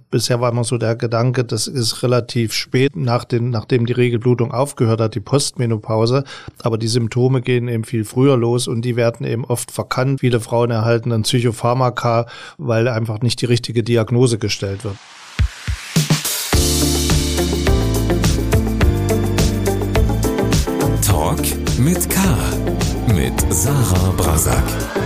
Bisher war immer so der Gedanke, das ist relativ spät, nachdem die Regelblutung aufgehört hat, die Postmenopause. Aber die Symptome gehen eben viel früher los und die werden eben oft verkannt. Viele Frauen erhalten dann Psychopharmaka, weil einfach nicht die richtige Diagnose gestellt wird. Talk mit K. Mit Sarah Brasak.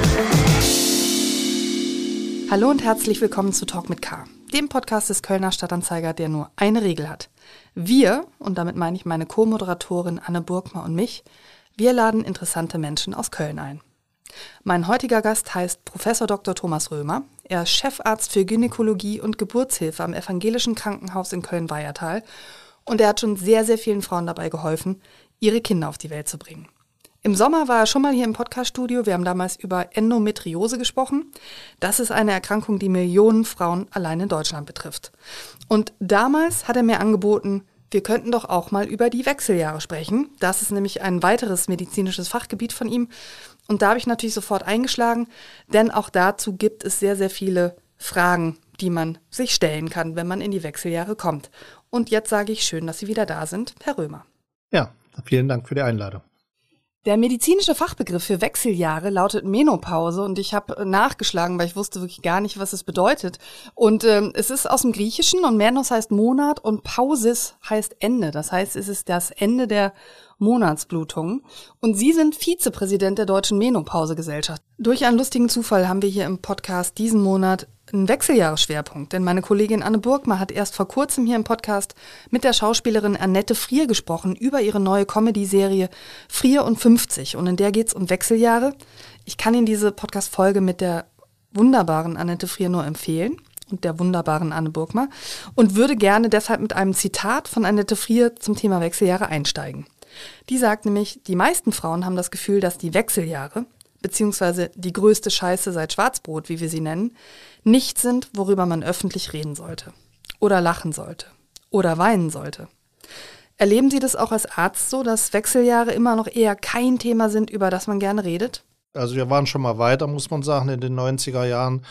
Hallo und herzlich willkommen zu Talk mit K, dem Podcast des Kölner Stadtanzeiger, der nur eine Regel hat. Wir, und damit meine ich meine Co-Moderatorin Anne Burgma und mich, wir laden interessante Menschen aus Köln ein. Mein heutiger Gast heißt Prof. Dr. Thomas Römer. Er ist Chefarzt für Gynäkologie und Geburtshilfe am Evangelischen Krankenhaus in Köln-Weihertal und er hat schon sehr, sehr vielen Frauen dabei geholfen, ihre Kinder auf die Welt zu bringen. Im Sommer war er schon mal hier im Podcaststudio. Wir haben damals über Endometriose gesprochen. Das ist eine Erkrankung, die Millionen Frauen allein in Deutschland betrifft. Und damals hat er mir angeboten, wir könnten doch auch mal über die Wechseljahre sprechen. Das ist nämlich ein weiteres medizinisches Fachgebiet von ihm. Und da habe ich natürlich sofort eingeschlagen, denn auch dazu gibt es sehr, sehr viele Fragen, die man sich stellen kann, wenn man in die Wechseljahre kommt. Und jetzt sage ich schön, dass Sie wieder da sind, Herr Römer. Ja, vielen Dank für die Einladung. Der medizinische Fachbegriff für Wechseljahre lautet Menopause und ich habe nachgeschlagen, weil ich wusste wirklich gar nicht, was es bedeutet. Und es ist aus dem Griechischen und Menos heißt Monat und Pausis heißt Ende. Das heißt, es ist das Ende der Monatsblutungen. Und Sie sind Vizepräsident der Deutschen Menopausegesellschaft. Durch einen lustigen Zufall haben wir hier im Podcast diesen Monat einen Wechseljahresschwerpunkt, denn meine Kollegin Anne Burgma hat erst vor kurzem hier im Podcast mit der Schauspielerin Annette Frier gesprochen über ihre neue Comedy-Serie Frier und 50 und in der geht es um Wechseljahre. Ich kann Ihnen diese Podcast-Folge mit der wunderbaren Annette Frier nur empfehlen und der wunderbaren Anne Burgma und würde gerne deshalb mit einem Zitat von Annette Frier zum Thema Wechseljahre einsteigen. Die sagt nämlich, die meisten Frauen haben das Gefühl, dass die Wechseljahre beziehungsweise die größte Scheiße seit Schwarzbrot, wie wir sie nennen, nichts sind, worüber man öffentlich reden sollte oder lachen sollte oder weinen sollte. Erleben Sie das auch als Arzt so, dass Wechseljahre immer noch eher kein Thema sind, über das man gerne redet? Also wir waren schon mal weiter, muss man sagen, in den 90er Jahren.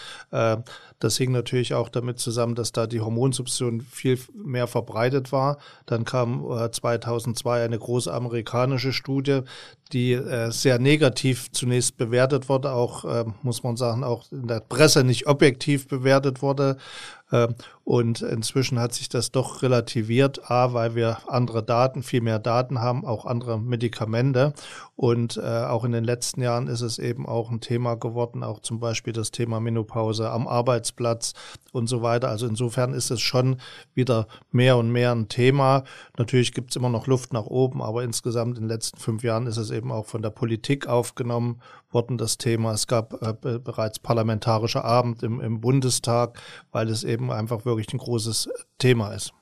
Das hing natürlich auch damit zusammen, dass da die Hormonsubstitution viel mehr verbreitet war. Dann kam 2002 eine große amerikanische Studie, die sehr negativ zunächst bewertet wurde, auch, muss man sagen, auch in der Presse nicht objektiv bewertet wurde. Und inzwischen hat sich das doch relativiert, weil wir andere Daten, viel mehr Daten haben, auch andere Medikamente. Und auch in den letzten Jahren ist es eben auch ein Thema geworden, auch zum Beispiel das Thema Menopause am Arbeitsplatz und so weiter. Also insofern ist es schon wieder mehr und mehr ein Thema. Natürlich gibt es immer noch Luft nach oben, aber insgesamt in den letzten 5 Jahren ist es eben auch von der Politik aufgenommen worden, das Thema. Es gab bereits parlamentarische Abend im Bundestag, weil es eben einfach wirklich ein großes Thema ist.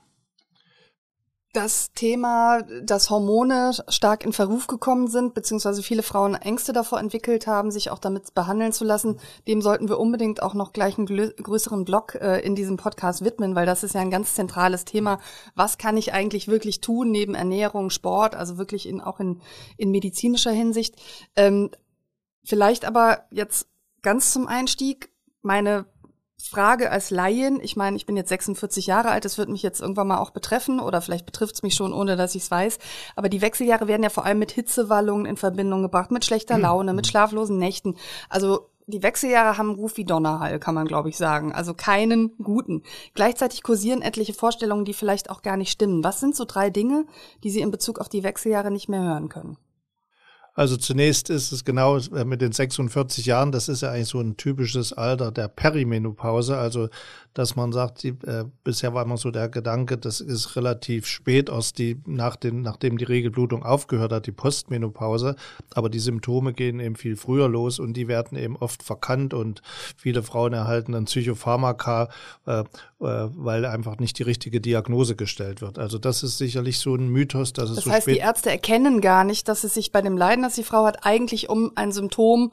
Das Thema, dass Hormone stark in Verruf gekommen sind, beziehungsweise viele Frauen Ängste davor entwickelt haben, sich auch damit behandeln zu lassen, dem sollten wir unbedingt auch noch gleich einen größeren Block in diesem Podcast widmen, weil das ist ja ein ganz zentrales Thema. Was kann ich eigentlich wirklich tun neben Ernährung, Sport, also wirklich auch in medizinischer Hinsicht? Vielleicht aber jetzt ganz zum Einstieg meine Frage als Laien, ich meine, ich bin jetzt 46 Jahre alt, das wird mich jetzt irgendwann mal auch betreffen oder vielleicht betrifft es mich schon, ohne dass ich es weiß, aber die Wechseljahre werden ja vor allem mit Hitzewallungen in Verbindung gebracht, mit schlechter Laune, mit schlaflosen Nächten. Also die Wechseljahre haben einen Ruf wie Donnerhall, kann man glaube ich sagen, also keinen guten. Gleichzeitig kursieren etliche Vorstellungen, die vielleicht auch gar nicht stimmen. Was sind so 3 Dinge, die Sie in Bezug auf die Wechseljahre nicht mehr hören können? Also zunächst ist es genau mit den 46 Jahren, das ist ja eigentlich so ein typisches Alter der Perimenopause, also dass man sagt, bisher war immer so der Gedanke, das ist relativ spät, nachdem die Regelblutung aufgehört hat, die Postmenopause, aber die Symptome gehen eben viel früher los und die werden eben oft verkannt und viele Frauen erhalten dann Psychopharmaka, weil einfach nicht die richtige Diagnose gestellt wird. Also das ist sicherlich so ein Mythos, dass es so spät... Das heißt, die Ärzte erkennen gar nicht, dass es sich bei dem Leiden, das die Frau hat, eigentlich um ein Symptom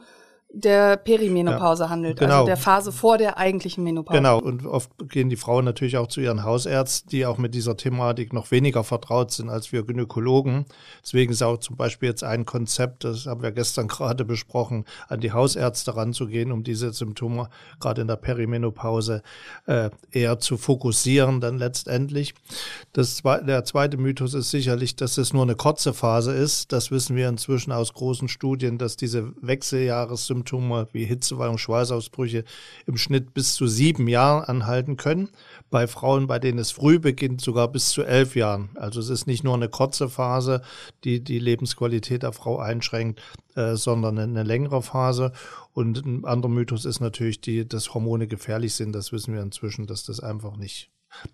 der Perimenopause handelt, genau. also der Phase vor der eigentlichen Menopause. Genau, und oft gehen die Frauen natürlich auch zu ihren Hausärzten, die auch mit dieser Thematik noch weniger vertraut sind als wir Gynäkologen. Deswegen ist auch zum Beispiel jetzt ein Konzept, das haben wir gestern gerade besprochen, an die Hausärzte ranzugehen, um diese Symptome gerade in der Perimenopause eher zu fokussieren dann letztendlich. Der zweite Mythos ist sicherlich, dass es nur eine kurze Phase ist. Das wissen wir inzwischen aus großen Studien, dass diese Wechseljahressymptome wie Hitzewallung, Schweißausbrüche im Schnitt bis zu 7 Jahren anhalten können. Bei Frauen, bei denen es früh beginnt, sogar bis zu 11 Jahren. Also es ist nicht nur eine kurze Phase, die die Lebensqualität der Frau einschränkt, sondern eine längere Phase. Und ein anderer Mythos ist natürlich, dass Hormone gefährlich sind. Das wissen wir inzwischen, dass das einfach nicht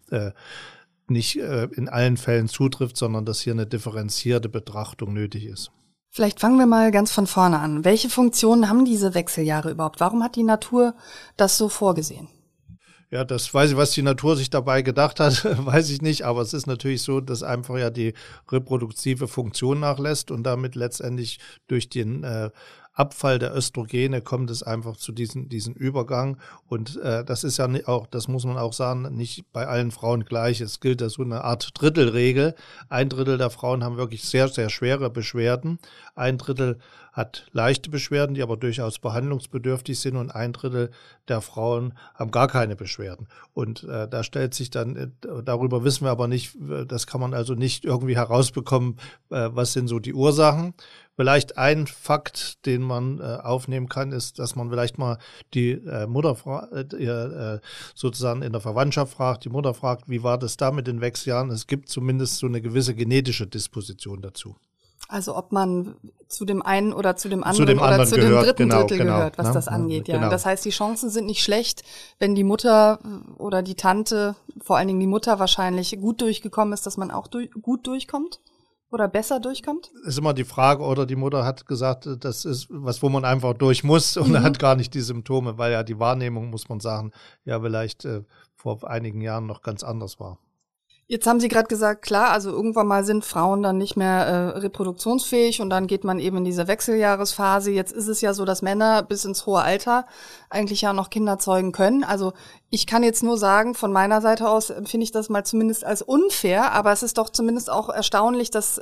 in allen Fällen zutrifft, sondern dass hier eine differenzierte Betrachtung nötig ist. Vielleicht fangen wir mal ganz von vorne an. Welche Funktionen haben diese Wechseljahre überhaupt? Warum hat die Natur das so vorgesehen? Ja, das weiß ich, was die Natur sich dabei gedacht hat, weiß ich nicht. Aber es ist natürlich so, dass einfach ja die reproduktive Funktion nachlässt und damit letztendlich durch den Abfall der Östrogene kommt es einfach zu diesem Übergang. Und das ist ja auch, das muss man auch sagen, nicht bei allen Frauen gleich. Es gilt da so eine Art Drittelregel. 1/3 der Frauen haben wirklich sehr, sehr schwere Beschwerden. 1/3 hat leichte Beschwerden, die aber durchaus behandlungsbedürftig sind, und 1/3 der Frauen haben gar keine Beschwerden. Und da stellt sich dann, darüber wissen wir aber nicht, das kann man also nicht irgendwie herausbekommen, was sind so die Ursachen. Vielleicht ein Fakt, den man aufnehmen kann, ist, dass man vielleicht mal die Mutter sozusagen in der Verwandtschaft fragt, die Mutter fragt, wie war das da mit den Wechseljahren? Es gibt zumindest so eine gewisse genetische Disposition dazu. Also ob man zu dem einen oder zu dem anderen oder zu dem dritten Drittel gehört, was das angeht. Ja. Das heißt, die Chancen sind nicht schlecht, wenn die Mutter oder die Tante, vor allen Dingen die Mutter wahrscheinlich gut durchgekommen ist, dass man auch gut durchkommt oder besser durchkommt? Ist immer die Frage, oder die Mutter hat gesagt, das ist was, wo man einfach durch muss und hat gar nicht die Symptome, weil ja die Wahrnehmung, muss man sagen, ja vielleicht vor einigen Jahren noch ganz anders war. Jetzt haben Sie gerade gesagt, klar, also irgendwann mal sind Frauen dann nicht mehr reproduktionsfähig und dann geht man eben in diese Wechseljahresphase. Jetzt ist es ja so, dass Männer bis ins hohe Alter eigentlich ja noch Kinder zeugen können. Also ich kann jetzt nur sagen, von meiner Seite aus empfinde ich das mal zumindest als unfair, aber es ist doch zumindest auch erstaunlich, dass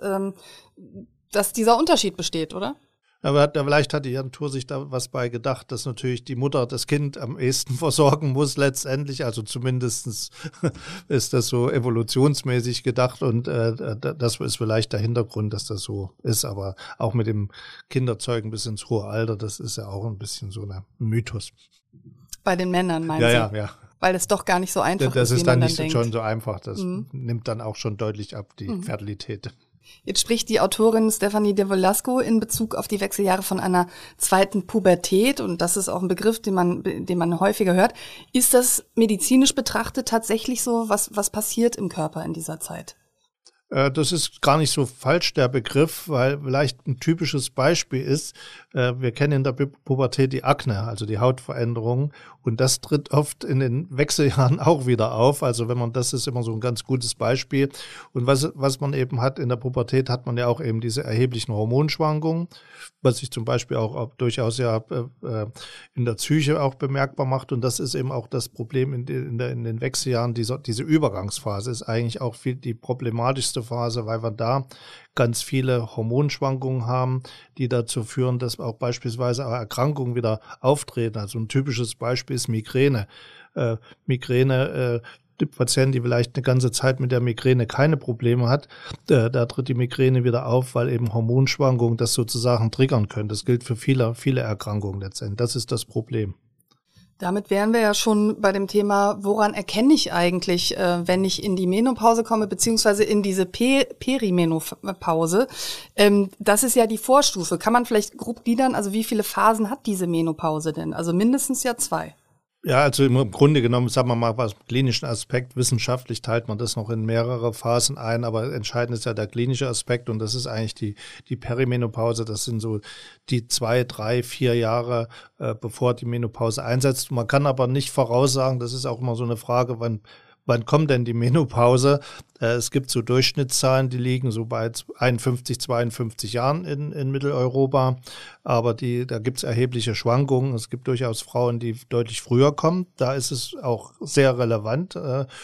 dieser Unterschied besteht, oder? Aber vielleicht hat die Natur sich da was bei gedacht, dass natürlich die Mutter das Kind am ehesten versorgen muss letztendlich. Also zumindest ist das so evolutionsmäßig gedacht, und das ist vielleicht der Hintergrund, dass das so ist. Aber auch mit dem Kinderzeugen bis ins hohe Alter, das ist ja auch ein bisschen so ein Mythos. Bei den Männern meinen Sie? Ja. Weil es doch gar nicht so einfach ist, wie man dann nicht denkt. schon so einfach. Das nimmt dann auch schon deutlich ab, die Fertilität. Jetzt spricht die Autorin Stephanie de Velasco in Bezug auf die Wechseljahre von einer zweiten Pubertät, und das ist auch ein Begriff, den man häufiger hört. Ist das medizinisch betrachtet tatsächlich so, was passiert im Körper in dieser Zeit? Das ist gar nicht so falsch, der Begriff, weil vielleicht ein typisches Beispiel ist, wir kennen in der Pubertät die Akne, also die Hautveränderungen, und das tritt oft in den Wechseljahren auch wieder auf. Also das ist immer so ein ganz gutes Beispiel. Und was man eben hat in der Pubertät, hat man ja auch eben diese erheblichen Hormonschwankungen, was sich zum Beispiel auch durchaus ja in der Psyche auch bemerkbar macht. Und das ist eben auch das Problem in den Wechseljahren. Diese Übergangsphase ist eigentlich auch die problematischste Phase, weil wir da ganz viele Hormonschwankungen haben, die dazu führen, dass auch beispielsweise Erkrankungen wieder auftreten. Also ein typisches Beispiel ist Migräne. Die Patienten, die vielleicht eine ganze Zeit mit der Migräne keine Probleme hat, da tritt die Migräne wieder auf, weil eben Hormonschwankungen das sozusagen triggern können. Das gilt für viele, viele Erkrankungen letztendlich. Das ist das Problem. Damit wären wir ja schon bei dem Thema, woran erkenne ich eigentlich, wenn ich in die Menopause komme, beziehungsweise in diese Perimenopause. Das ist ja die Vorstufe. Kann man vielleicht grob gliedern, also wie viele Phasen hat diese Menopause denn? Also mindestens ja 2. Ja, also im Grunde genommen, sagen wir mal, was klinischen Aspekt, wissenschaftlich teilt man das noch in mehrere Phasen ein, aber entscheidend ist ja der klinische Aspekt, und das ist eigentlich die Perimenopause. Das sind so die 2, 3, 4 Jahre, bevor die Menopause einsetzt. Man kann aber nicht voraussagen, das ist auch immer so eine Frage, wann kommt denn die Menopause? Es gibt so Durchschnittszahlen, die liegen so bei 51, 52 Jahren in Mitteleuropa, aber da gibt es erhebliche Schwankungen. Es gibt durchaus Frauen, die deutlich früher kommen. Da ist es auch sehr relevant,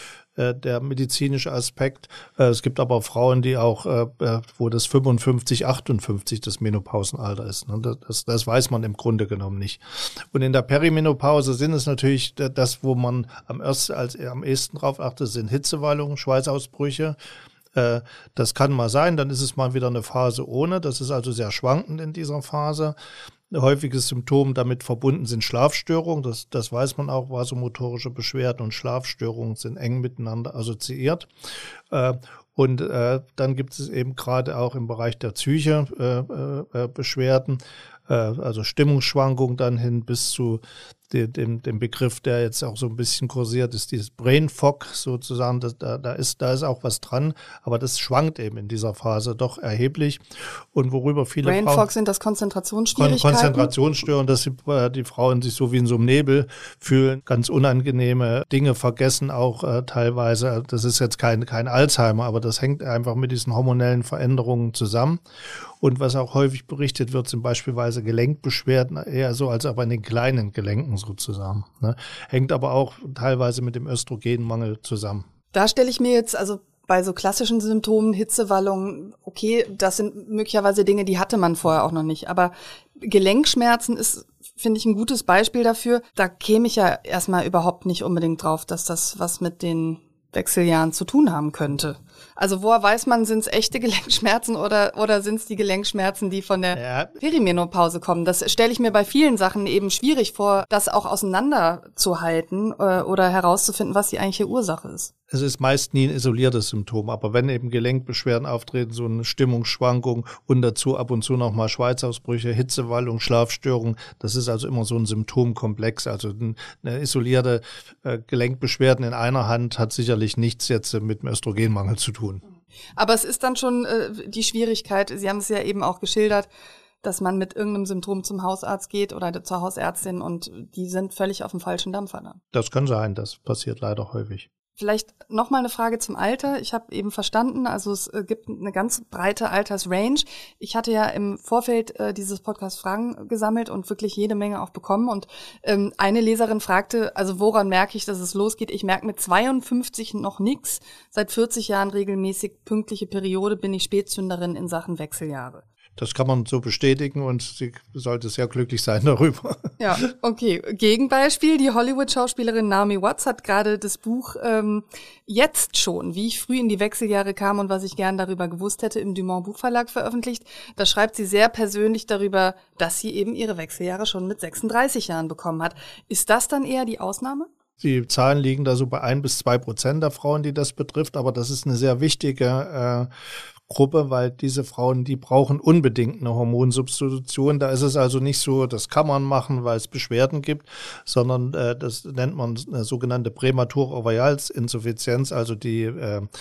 der medizinische Aspekt. Es gibt aber Frauen, die auch, wo das 55, 58 das Menopausenalter ist. Das weiß man im Grunde genommen nicht. Und in der Perimenopause sind es natürlich das, wo man am ehesten drauf achtet, sind Hitzewallungen, Schweißausbrüche. Das kann mal sein, dann ist es mal wieder eine Phase ohne. Das ist also sehr schwankend in dieser Phase. Ein häufiges Symptom damit verbunden sind Schlafstörungen. Das weiß man auch, vasomotorische Beschwerden und Schlafstörungen sind eng miteinander assoziiert. Und dann gibt es eben gerade auch im Bereich der Psyche Beschwerden, also Stimmungsschwankungen dann hin bis zu dem Begriff, der jetzt auch so ein bisschen kursiert, ist dieses Brain Fog sozusagen. Da ist auch was dran, aber das schwankt eben in dieser Phase doch erheblich. Und worüber viele Brain Fog sind das Konzentrationsschwierigkeiten? Konzentrationsstörungen, dass die Frauen sich so wie in so einem Nebel fühlen, ganz unangenehme Dinge vergessen auch teilweise. Das ist jetzt kein Alzheimer, aber das hängt einfach mit diesen hormonellen Veränderungen zusammen. Und was auch häufig berichtet wird, sind beispielsweise Gelenkbeschwerden, eher so als aber in den kleinen Gelenken sozusagen. Ne? Hängt aber auch teilweise mit dem Östrogenmangel zusammen. Da stelle ich mir jetzt, also bei so klassischen Symptomen, Hitzewallungen, okay, das sind möglicherweise Dinge, die hatte man vorher auch noch nicht. Aber Gelenkschmerzen ist, finde ich, ein gutes Beispiel dafür. Da käme ich ja erstmal überhaupt nicht unbedingt drauf, dass das was mit den Wechseljahren zu tun haben könnte. Also woher weiß man, sind es echte Gelenkschmerzen oder sind es die Gelenkschmerzen, die von der Perimenopause kommen? Das stelle ich mir bei vielen Sachen eben schwierig vor, das auch auseinanderzuhalten oder herauszufinden, was die eigentliche Ursache ist. Es ist meist nie ein isoliertes Symptom, aber wenn eben Gelenkbeschwerden auftreten, so eine Stimmungsschwankung und dazu ab und zu nochmal Schweißausbrüche, Hitzewallung, Schlafstörungen, das ist also immer so ein Symptomkomplex. Also eine isolierte Gelenkbeschwerden in einer Hand hat sicherlich nichts jetzt mit dem Östrogenmangel zu tun. Aber es ist dann schon die Schwierigkeit, Sie haben es ja eben auch geschildert, dass man mit irgendeinem Symptom zum Hausarzt geht oder zur Hausärztin und die sind völlig auf dem falschen Dampfer dann. Das kann sein, das passiert leider häufig. Vielleicht nochmal eine Frage zum Alter. Ich habe eben verstanden, also es gibt eine ganz breite Altersrange. Ich hatte ja im Vorfeld dieses Podcasts Fragen gesammelt und wirklich jede Menge auch bekommen. Und eine Leserin fragte, also woran merke ich, dass es losgeht? Ich merke mit 52 noch nichts. Seit 40 Jahren regelmäßig pünktliche Periode, bin ich Spätzünderin in Sachen Wechseljahre. Das kann man so bestätigen und sie sollte sehr glücklich sein darüber. Ja, okay. Gegenbeispiel, die Hollywood-Schauspielerin Naomi Watts hat gerade das Buch Jetzt schon, wie ich früh in die Wechseljahre kam und was ich gern darüber gewusst hätte, im Dumont Buchverlag veröffentlicht. Da schreibt sie sehr persönlich darüber, dass sie eben ihre Wechseljahre schon mit 36 Jahren bekommen hat. Ist das dann eher die Ausnahme? Die Zahlen liegen da so bei 1-2% der Frauen, die das betrifft, aber das ist eine sehr wichtige Gruppe, weil diese Frauen, die brauchen unbedingt eine Hormonsubstitution. Da ist es also nicht so, das kann man machen, weil es Beschwerden gibt, sondern das nennt man eine sogenannte prämature Ovarialsinsuffizienz, also die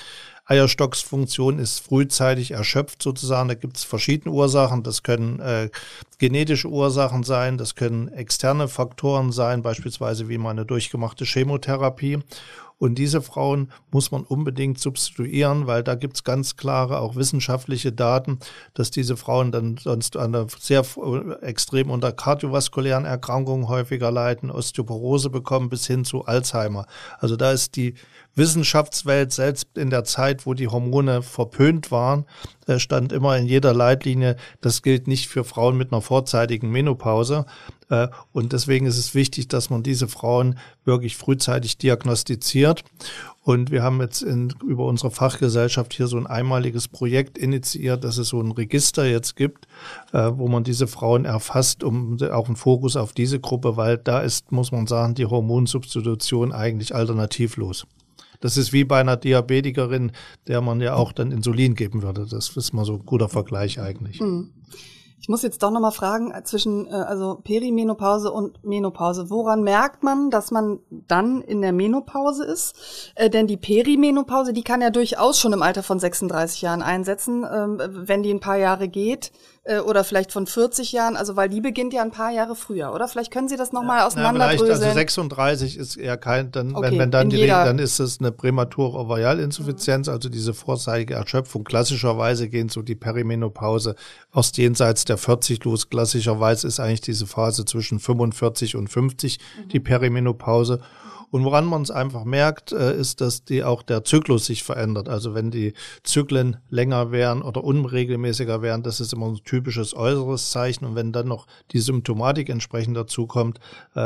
Eierstocksfunktion ist frühzeitig erschöpft sozusagen. Da gibt es verschiedene Ursachen. Das können genetische Ursachen sein, das können externe Faktoren sein, beispielsweise wie mal eine durchgemachte Chemotherapie. Und diese Frauen muss man unbedingt substituieren, weil da gibt es ganz klare, auch wissenschaftliche Daten, dass diese Frauen dann sonst sehr extrem unter kardiovaskulären Erkrankungen häufiger leiden, Osteoporose bekommen bis hin zu Alzheimer. Also da ist die Wissenschaftswelt, selbst in der Zeit, wo die Hormone verpönt waren, stand immer in jeder Leitlinie, das gilt nicht für Frauen mit einer vorzeitigen Menopause. Und deswegen ist es wichtig, dass man diese Frauen wirklich frühzeitig diagnostiziert. Und wir haben jetzt über unsere Fachgesellschaft hier so ein einmaliges Projekt initiiert, dass es so ein Register jetzt gibt, wo man diese Frauen erfasst, um auch einen Fokus auf diese Gruppe, weil da ist, muss man sagen, die Hormonsubstitution eigentlich alternativlos. Das ist wie bei einer Diabetikerin, der man ja auch dann Insulin geben würde. Das ist mal so ein guter Vergleich eigentlich. Ich muss jetzt doch nochmal fragen, zwischen also Perimenopause und Menopause. Woran merkt man, dass man dann in der Menopause ist? Denn die Perimenopause, die kann ja durchaus schon im Alter von 36 Jahren einsetzen. Wenn die ein paar Jahre geht, oder vielleicht von 40 Jahren, also weil die beginnt ja ein paar Jahre früher, oder? Vielleicht können Sie das nochmal auseinanderdröseln. Also 36 ist eher kein, dann, okay, wenn dann dann ist es eine prämature Ovarialinsuffizienz, also diese vorzeitige Erschöpfung. Klassischerweise gehen so die Perimenopause erst jenseits der 40 los. Klassischerweise ist eigentlich diese Phase zwischen 45 und 50 die Perimenopause. Und woran man es einfach merkt, ist, dass auch der Zyklus sich verändert. Also wenn die Zyklen länger werden oder unregelmäßiger werden, das ist immer ein typisches äußeres Zeichen. Und wenn dann noch die Symptomatik entsprechend dazukommt,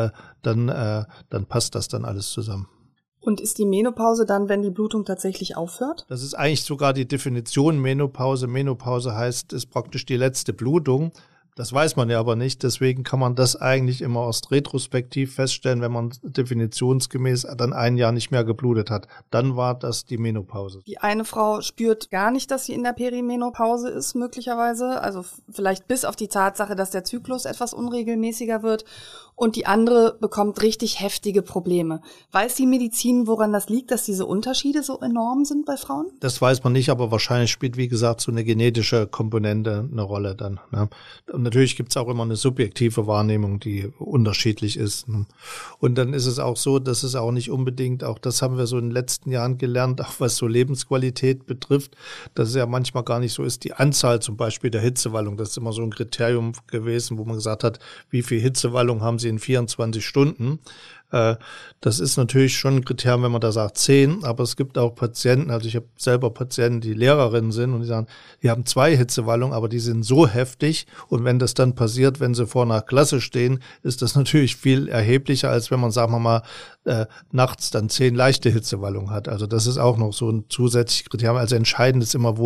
dann passt das dann alles zusammen. Und ist die Menopause dann, wenn die Blutung tatsächlich aufhört? Das ist eigentlich sogar die Definition Menopause. Menopause heißt, ist praktisch die letzte Blutung. Das weiß man ja aber nicht, deswegen kann man das eigentlich immer erst retrospektiv feststellen, wenn man definitionsgemäß dann ein Jahr nicht mehr geblutet hat. Dann war das die Menopause. Die eine Frau spürt gar nicht, dass sie in der Perimenopause ist, möglicherweise. Also vielleicht bis auf die Tatsache, dass der Zyklus etwas unregelmäßiger wird. Und die andere bekommt richtig heftige Probleme. Weiß die Medizin, woran das liegt, dass diese Unterschiede so enorm sind bei Frauen? Das weiß man nicht, aber wahrscheinlich spielt, wie gesagt, so eine genetische Komponente eine Rolle dann. Ne? Und natürlich gibt es auch immer eine subjektive Wahrnehmung, die unterschiedlich ist. Ne? Und dann ist es auch so, dass es auch nicht unbedingt, auch das haben wir so in den letzten Jahren gelernt, auch was so Lebensqualität betrifft, dass es ja manchmal gar nicht so ist, die Anzahl zum Beispiel der Hitzewallung, das ist immer so ein Kriterium gewesen, wo man gesagt hat, wie viel Hitzewallung haben Sie in 24 Stunden. Das ist natürlich schon ein Kriterium, wenn man da sagt 10, aber es gibt auch Patienten, also ich habe selber Patienten, die Lehrerinnen sind und die sagen, die haben 2 Hitzewallungen, aber die sind so heftig und wenn das dann passiert, wenn sie vor einer Klasse stehen, ist das natürlich viel erheblicher, als wenn man, sagen wir mal, nachts dann 10 leichte Hitzewallungen hat. Also das ist auch noch so ein zusätzliches Kriterium. Also entscheidend ist immer,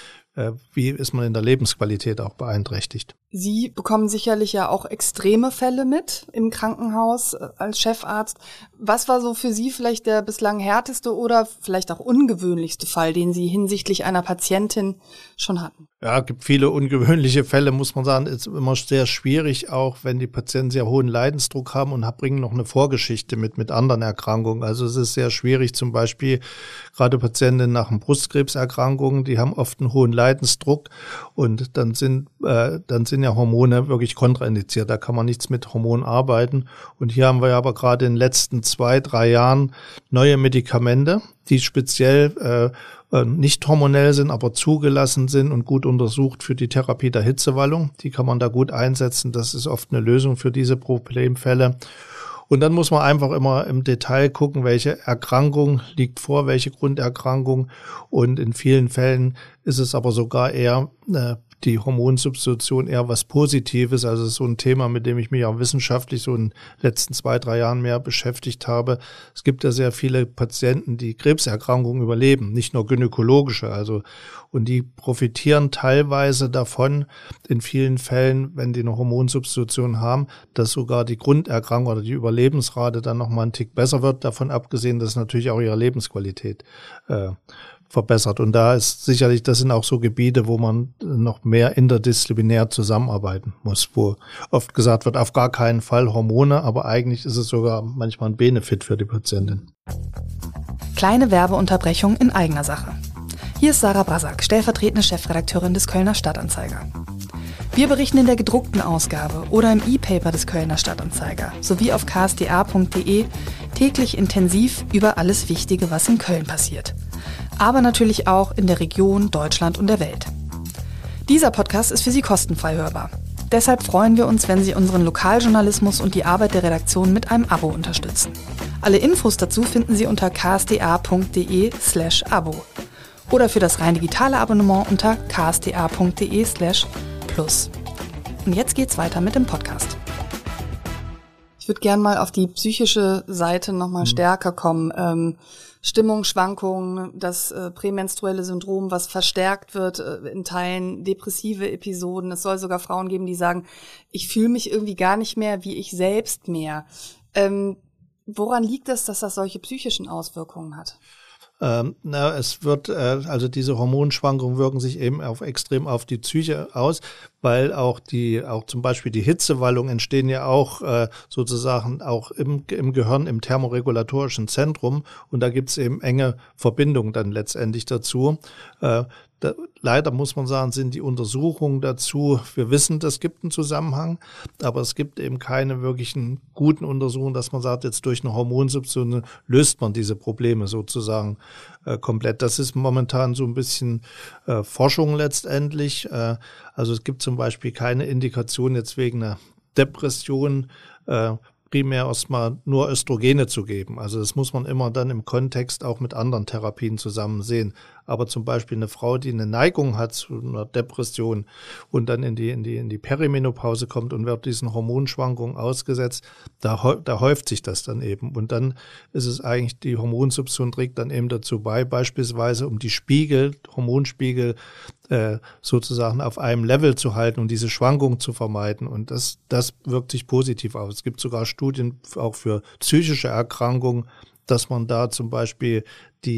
wie ist man in der Lebensqualität auch beeinträchtigt. Sie bekommen sicherlich ja auch extreme Fälle mit im Krankenhaus als Chefarzt. Was war so für Sie vielleicht der bislang härteste oder vielleicht auch ungewöhnlichste Fall, den Sie hinsichtlich einer Patientin schon hatten? Ja, es gibt viele ungewöhnliche Fälle, muss man sagen. Ist immer sehr schwierig, auch wenn die Patienten sehr hohen Leidensdruck haben und bringen noch eine Vorgeschichte mit anderen Erkrankungen. Also es ist sehr schwierig, zum Beispiel gerade Patienten nach einem Brustkrebserkrankungen, die haben oft einen hohen Leidensdruck und dann sind ja Hormone wirklich kontraindiziert. Da kann man nichts mit Hormonen arbeiten. Und hier haben wir ja aber gerade in den letzten 2-3 Jahren neue Medikamente, die speziell nicht hormonell sind, aber zugelassen sind und gut untersucht für die Therapie der Hitzewallung. Die kann man da gut einsetzen. Das ist oft eine Lösung für diese Problemfälle. Und dann muss man einfach immer im Detail gucken, welche Erkrankung liegt vor, welche Grunderkrankung. Und in vielen Fällen ist es aber sogar eher die Hormonsubstitution eher was Positives. Also so ein Thema, mit dem ich mich auch wissenschaftlich so in den letzten 2-3 Jahren mehr beschäftigt habe. Es gibt ja sehr viele Patienten, die Krebserkrankungen überleben, nicht nur gynäkologische. Und die profitieren teilweise davon, in vielen Fällen, wenn die eine Hormonsubstitution haben, dass sogar die Grunderkrankung oder die Überlebensrate dann nochmal einen Tick besser wird. Davon abgesehen, dass natürlich auch ihre Lebensqualität verbessert. Und da ist sicherlich, das sind auch so Gebiete, wo man noch mehr interdisziplinär zusammenarbeiten muss, wo oft gesagt wird, auf gar keinen Fall Hormone, aber eigentlich ist es sogar manchmal ein Benefit für die Patientin. Kleine Werbeunterbrechung in eigener Sache. Hier ist Sarah Brasak, stellvertretende Chefredakteurin des Kölner Stadtanzeiger. Wir berichten in der gedruckten Ausgabe oder im E-Paper des Kölner Stadtanzeiger sowie auf ksda.de täglich intensiv über alles Wichtige, was in Köln passiert. Aber natürlich auch in der Region, Deutschland und der Welt. Dieser Podcast ist für Sie kostenfrei hörbar. Deshalb freuen wir uns, wenn Sie unseren Lokaljournalismus und die Arbeit der Redaktion mit einem Abo unterstützen. Alle Infos dazu finden Sie unter ksda.de/Abo oder für das rein digitale Abonnement unter ksda.de/plus. Und jetzt geht's weiter mit dem Podcast. Ich würde gerne mal auf die psychische Seite nochmal stärker kommen. Stimmungsschwankungen, das prämenstruelle Syndrom, was verstärkt wird, in Teilen depressive Episoden. Es soll sogar Frauen geben, die sagen, ich fühle mich irgendwie gar nicht mehr wie ich selbst mehr. Woran liegt es, dass das solche psychischen Auswirkungen hat? Es wird, also diese Hormonschwankungen wirken sich eben extrem auf die Psyche aus. weil auch zum Beispiel die Hitzewallungen entstehen ja auch sozusagen auch im Gehirn, im thermoregulatorischen Zentrum, und da gibt es eben enge Verbindungen dann letztendlich dazu. Leider muss man sagen, sind die Untersuchungen dazu, wir wissen, es gibt einen Zusammenhang, aber es gibt eben keine wirklichen guten Untersuchungen, dass man sagt, jetzt durch eine Hormonsubstitution löst man diese Probleme sozusagen komplett. Das ist momentan so ein bisschen Forschung letztendlich. Also es gibt zum Beispiel keine Indikation jetzt wegen einer Depression primär erstmal nur Östrogene zu geben. Also das muss man immer dann im Kontext auch mit anderen Therapien zusammen sehen. Aber zum Beispiel eine Frau, die eine Neigung hat zu einer Depression und dann in die Perimenopause kommt und wird diesen Hormonschwankungen ausgesetzt, da häuft sich das dann eben. Und dann ist es eigentlich, die Hormonsubstitution trägt dann eben dazu bei, beispielsweise um die Hormonspiegel sozusagen auf einem Level zu halten und diese Schwankungen zu vermeiden. Und das wirkt sich positiv aus. Es gibt sogar Studien auch für psychische Erkrankungen, dass man da zum Beispiel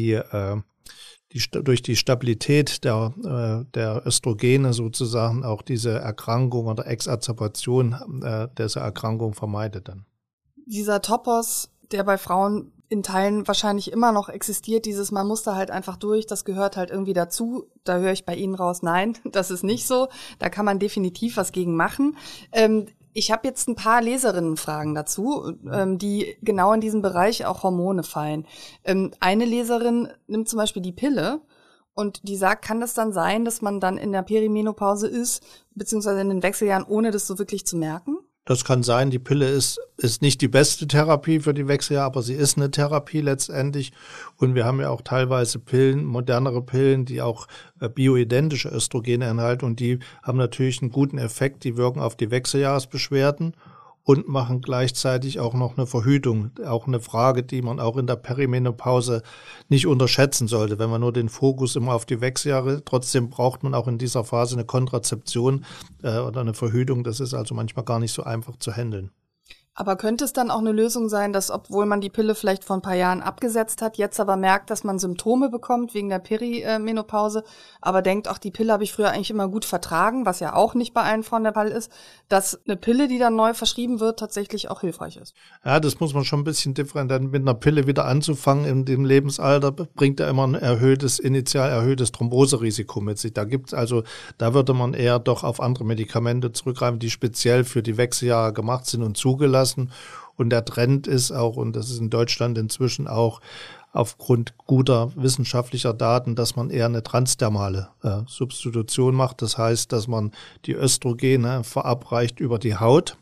durch die Stabilität der Östrogene sozusagen auch diese Erkrankung oder Exacerbation dieser Erkrankung vermeidet dann. Dieser Topos, der bei Frauen in Teilen wahrscheinlich immer noch existiert, man muss da halt einfach durch, das gehört halt irgendwie dazu. Da höre ich bei Ihnen raus, nein, das ist nicht so. Da kann man definitiv was gegen machen. Ich habe jetzt ein paar Leserinnenfragen dazu, die genau in diesen Bereich auch Hormone fallen. Eine Leserin nimmt zum Beispiel die Pille und die sagt, kann das dann sein, dass man dann in der Perimenopause ist, beziehungsweise in den Wechseljahren, ohne das so wirklich zu merken? Das kann sein, die Pille ist nicht die beste Therapie für die Wechseljahre, aber sie ist eine Therapie letztendlich. Und wir haben ja auch teilweise Pillen, modernere Pillen, die auch bioidentische Östrogene enthalten. Und die haben natürlich einen guten Effekt, die wirken auf die Wechseljahresbeschwerden und machen gleichzeitig auch noch eine Verhütung. Auch eine Frage, die man auch in der Perimenopause nicht unterschätzen sollte, wenn man nur den Fokus immer auf die Wechseljahre, trotzdem braucht man auch in dieser Phase eine Kontrazeption oder eine Verhütung. Das ist also manchmal gar nicht so einfach zu handeln. Aber könnte es dann auch eine Lösung sein, dass, obwohl man die Pille vielleicht vor ein paar Jahren abgesetzt hat, jetzt aber merkt, dass man Symptome bekommt wegen der Perimenopause, aber denkt, ach, die Pille habe ich früher eigentlich immer gut vertragen, was ja auch nicht bei allen Frauen der Fall ist, dass eine Pille, die dann neu verschrieben wird, tatsächlich auch hilfreich ist? Ja, das muss man schon ein bisschen differenzieren. Mit einer Pille wieder anzufangen in dem Lebensalter bringt ja immer ein initial erhöhtes Thromboserisiko mit sich. Da würde man eher doch auf andere Medikamente zurückgreifen, die speziell für die Wechseljahre gemacht sind und zugelassen. Und der Trend ist auch, und das ist in Deutschland inzwischen auch aufgrund guter wissenschaftlicher Daten, dass man eher eine transdermale Substitution macht. Das heißt, dass man die Östrogene verabreicht über die Haut.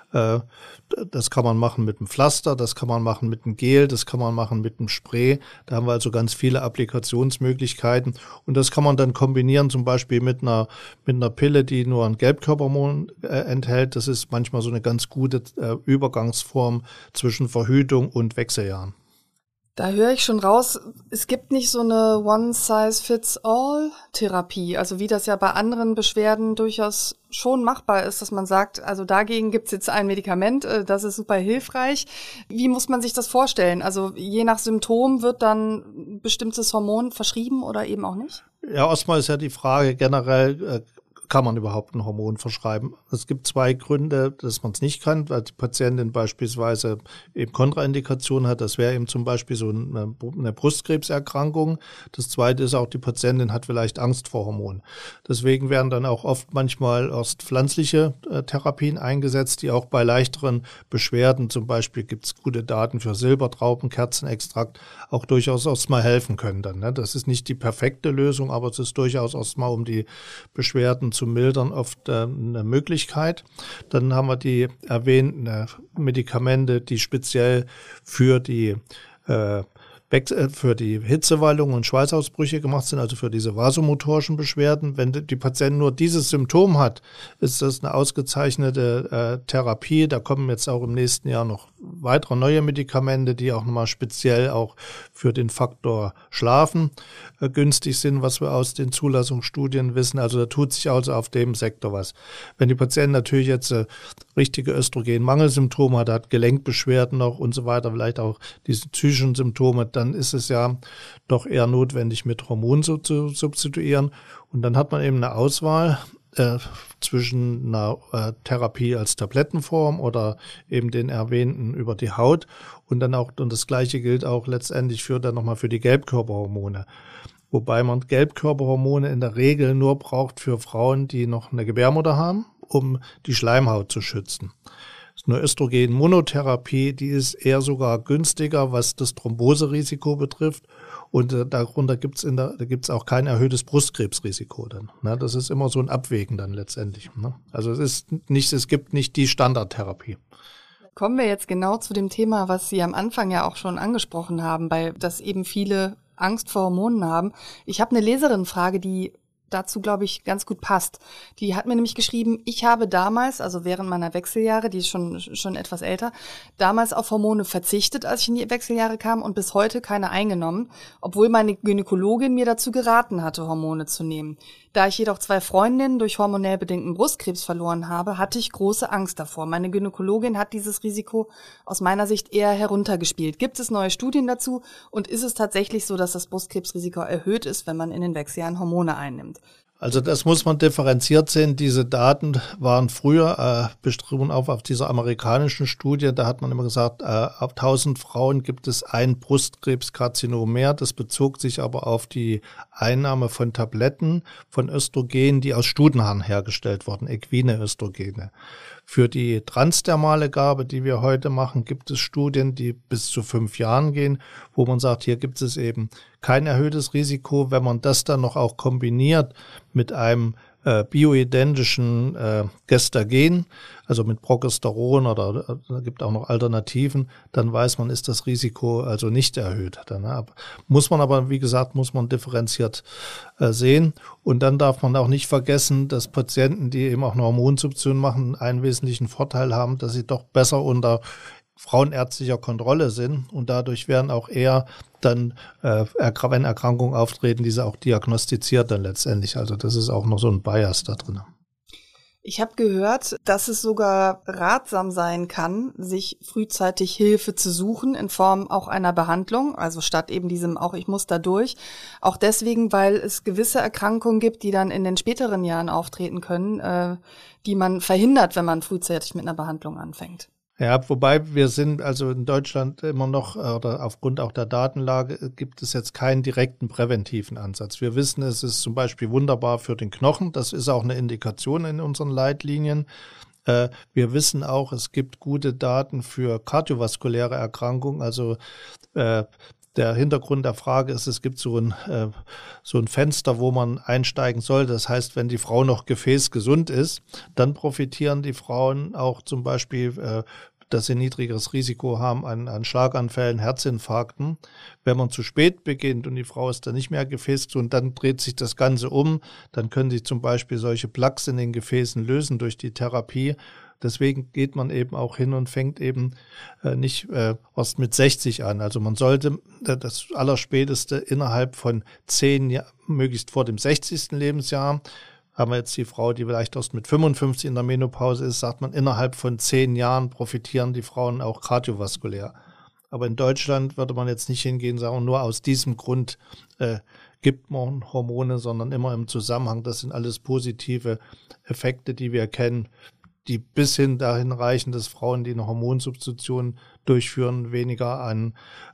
Das kann man machen mit einem Pflaster, das kann man machen mit einem Gel, das kann man machen mit einem Spray. Da haben wir also ganz viele Applikationsmöglichkeiten. Und das kann man dann kombinieren, zum Beispiel mit einer Pille, die nur ein Gelbkörperhormon enthält. Das ist manchmal so eine ganz gute Übergangsform zwischen Verhütung und Wechseljahren. Da höre ich schon raus, es gibt nicht so eine One-Size-Fits-All-Therapie, also wie das ja bei anderen Beschwerden durchaus schon machbar ist, dass man sagt, also dagegen gibt's jetzt ein Medikament, das ist super hilfreich. Wie muss man sich das vorstellen? Also je nach Symptom wird dann ein bestimmtes Hormon verschrieben oder eben auch nicht? Ja, erstmal ist ja die Frage generell, kann man überhaupt ein Hormon verschreiben? Es gibt zwei Gründe, dass man es nicht kann, weil die Patientin beispielsweise eben Kontraindikationen hat. Das wäre eben zum Beispiel so eine Brustkrebserkrankung. Das zweite ist auch, die Patientin hat vielleicht Angst vor Hormonen. Deswegen werden dann auch oft manchmal erst pflanzliche Therapien eingesetzt, die auch bei leichteren Beschwerden, zum Beispiel gibt es gute Daten für Silbertraubenkerzenextrakt, auch durchaus erstmal helfen können dann. Ne? Das ist nicht die perfekte Lösung, aber es ist durchaus erstmal, um die Beschwerden zu mildern, oft eine Möglichkeit. Dann haben wir die erwähnten Medikamente, die speziell für die Hitzewallungen und Schweißausbrüche gemacht sind, also für diese vasomotorischen Beschwerden. Wenn die Patientin nur dieses Symptom hat, ist das eine ausgezeichnete Therapie. Da kommen jetzt auch im nächsten Jahr noch weitere neue Medikamente, die auch nochmal speziell auch für den Faktor Schlafen günstig sind, was wir aus den Zulassungsstudien wissen. Also da tut sich also auf dem Sektor was. Wenn die Patientin natürlich jetzt richtige Östrogenmangelsymptome hat Gelenkbeschwerden noch und so weiter, vielleicht auch diese psychischen Symptome, dann ist es ja doch eher notwendig, mit Hormonen zu substituieren. Und dann hat man eben eine Auswahl zwischen einer Therapie als Tablettenform oder eben den erwähnten über die Haut. Und das Gleiche gilt auch letztendlich dann nochmal für die Gelbkörperhormone. Wobei man Gelbkörperhormone in der Regel nur braucht für Frauen, die noch eine Gebärmutter haben, um die Schleimhaut zu schützen. Eine Östrogen-Monotherapie, die ist eher sogar günstiger, was das Thromboserisiko betrifft. Und darunter gibt's auch kein erhöhtes Brustkrebsrisiko dann. Ne? Das ist immer so ein Abwägen dann letztendlich. Ne? Also es gibt nicht die Standardtherapie. Kommen wir jetzt genau zu dem Thema, was Sie am Anfang ja auch schon angesprochen haben, dass eben viele Angst vor Hormonen haben. Ich habe eine Leserin-Frage, die dazu, glaube ich, ganz gut passt. Die hat mir nämlich geschrieben, ich habe damals, also während meiner Wechseljahre, die ist schon etwas älter, damals auf Hormone verzichtet, als ich in die Wechseljahre kam und bis heute keine eingenommen, obwohl meine Gynäkologin mir dazu geraten hatte, Hormone zu nehmen. Da ich jedoch 2 Freundinnen durch hormonell bedingten Brustkrebs verloren habe, hatte ich große Angst davor. Meine Gynäkologin hat dieses Risiko aus meiner Sicht eher heruntergespielt. Gibt es neue Studien dazu und ist es tatsächlich so, dass das Brustkrebsrisiko erhöht ist, wenn man in den Wechseljahren Hormone einnimmt? Also das muss man differenziert sehen. Diese Daten waren früher bestritten auf dieser amerikanischen Studie. Da hat man immer gesagt, auf 1000 Frauen gibt es ein Brustkrebskarzinom mehr. Das bezog sich aber auf die Einnahme von Tabletten von Östrogenen, die aus Studenhaaren hergestellt wurden, equine Östrogene. Für die transdermale Gabe, die wir heute machen, gibt es Studien, die bis zu 5 Jahren gehen, wo man sagt, hier gibt es eben kein erhöhtes Risiko. Wenn man das dann noch auch kombiniert mit einem bioidentischen Gestagen, also mit Progesteron oder da gibt auch noch Alternativen, dann weiß man, ist das Risiko also nicht erhöht. Dann muss man aber, wie gesagt, differenziert sehen. Und dann darf man auch nicht vergessen, dass Patienten, die eben auch eine Hormonsubstitution machen, einen wesentlichen Vorteil haben, dass sie doch besser unter frauenärztlicher Kontrolle sind und dadurch werden auch eher dann, wenn Erkrankungen auftreten, diese auch diagnostiziert dann letztendlich. Also das ist auch noch so ein Bias da drin. Ich habe gehört, dass es sogar ratsam sein kann, sich frühzeitig Hilfe zu suchen in Form auch einer Behandlung, also statt eben diesem auch ich muss da durch. Auch deswegen, weil es gewisse Erkrankungen gibt, die dann in den späteren Jahren auftreten können, die man verhindert, wenn man frühzeitig mit einer Behandlung anfängt. Ja, wobei wir sind also in Deutschland immer noch, oder aufgrund auch der Datenlage, gibt es jetzt keinen direkten präventiven Ansatz. Wir wissen, es ist zum Beispiel wunderbar für den Knochen. Das ist auch eine Indikation in unseren Leitlinien. Wir wissen auch, es gibt gute Daten für kardiovaskuläre Erkrankungen. Also der Hintergrund der Frage ist, es gibt so ein Fenster, wo man einsteigen soll. Das heißt, wenn die Frau noch gefäßgesund ist, dann profitieren die Frauen auch zum Beispiel, dass sie ein niedrigeres Risiko haben an Schlaganfällen, Herzinfarkten. Wenn man zu spät beginnt und die Frau ist dann nicht mehr gefäßgesund, dann dreht sich das Ganze um. Dann können sich zum Beispiel solche Plaques in den Gefäßen lösen durch die Therapie. Deswegen geht man eben auch hin und fängt eben nicht erst mit 60 an. Also man sollte das Allerspäteste innerhalb von 10 Jahren, möglichst vor dem 60. Lebensjahr, haben wir jetzt die Frau, die vielleicht erst mit 55 in der Menopause ist, sagt man, innerhalb von 10 Jahren profitieren die Frauen auch kardiovaskulär. Aber in Deutschland würde man jetzt nicht hingehen und sagen, nur aus diesem Grund gibt man Hormone, sondern immer im Zusammenhang. Das sind alles positive Effekte, die wir kennen, die bis hin dahin reichen, dass Frauen, die eine Hormonsubstitution durchführen, weniger an